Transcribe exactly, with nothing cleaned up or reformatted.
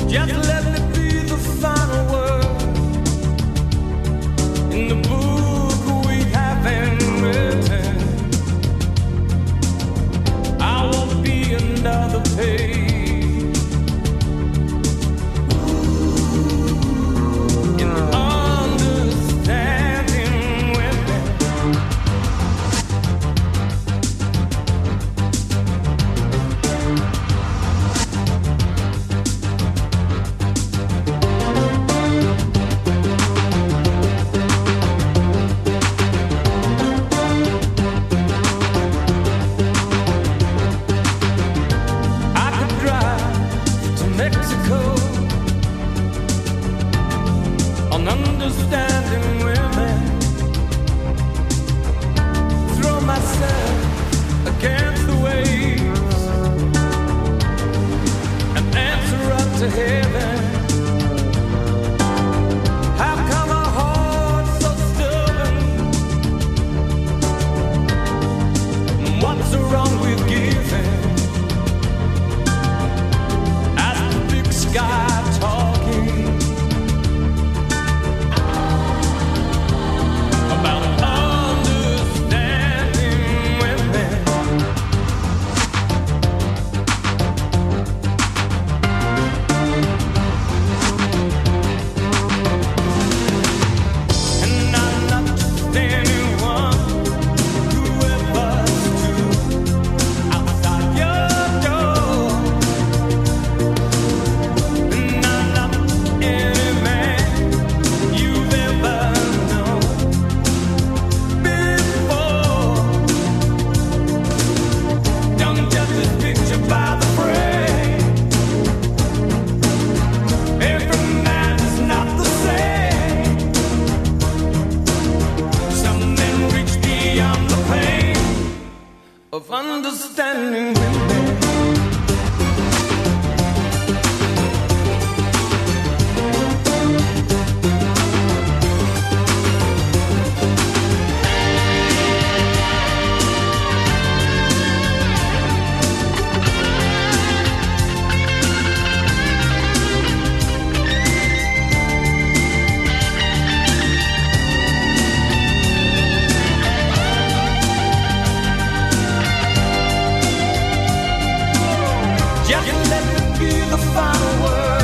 Just let me be the final word in the book we haven't written. I won't be another page in the understanding women. I could drive to Mexico on understanding women, throw myself against the waves and answer up to heaven. How come our heart's so stubborn? What's wrong with giving? As the big sky talking about understanding women. And I'm not just anyone who ever's to outside your door. And I'm not any man you've ever known before. Don't judge this picture by the frame. Every man is not the same. Some men reach beyond the pain of understanding women. Just let me be the final word